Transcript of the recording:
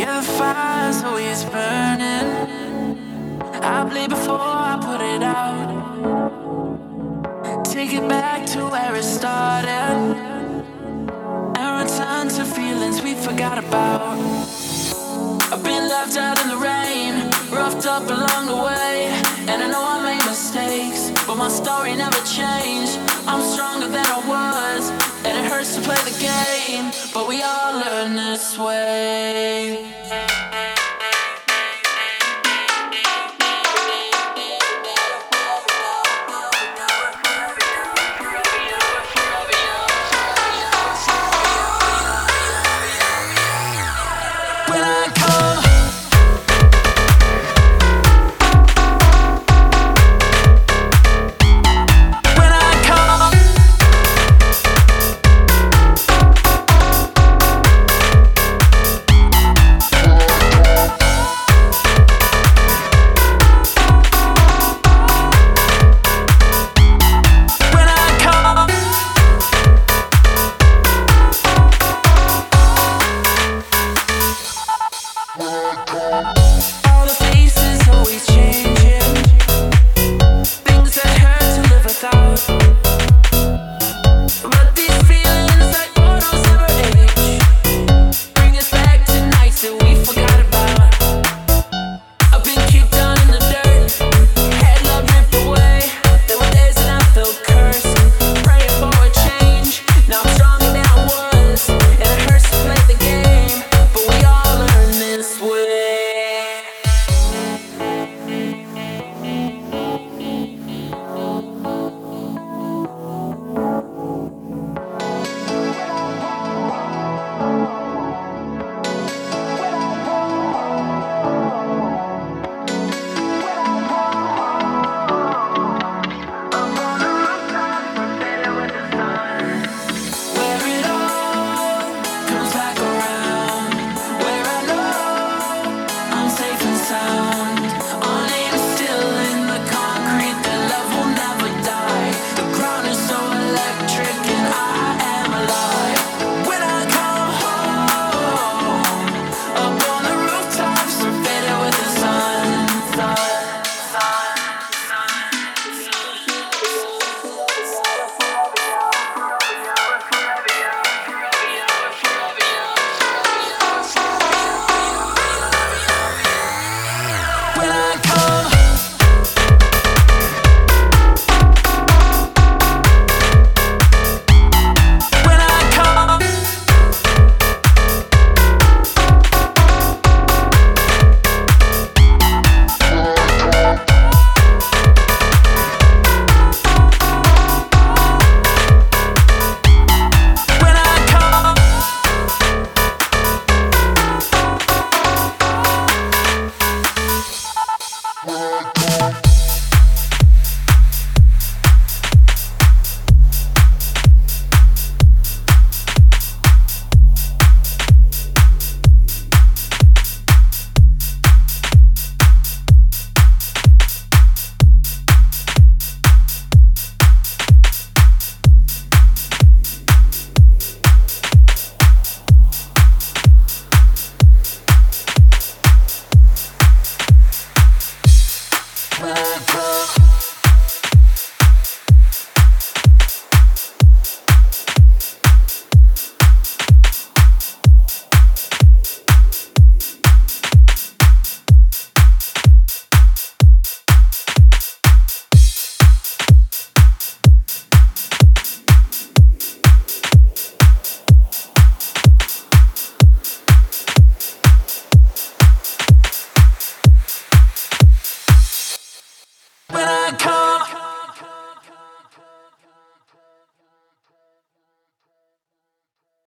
The fire's always burning. I bleed before I put it out. Take it back to where it started and return to feelings we forgot about. I've been left out in the rain, roughed up along the way, and I know I made mistakes, but my story never changed. I'm stronger than I was, and it hurts to play the game, but we all learn this way. When I come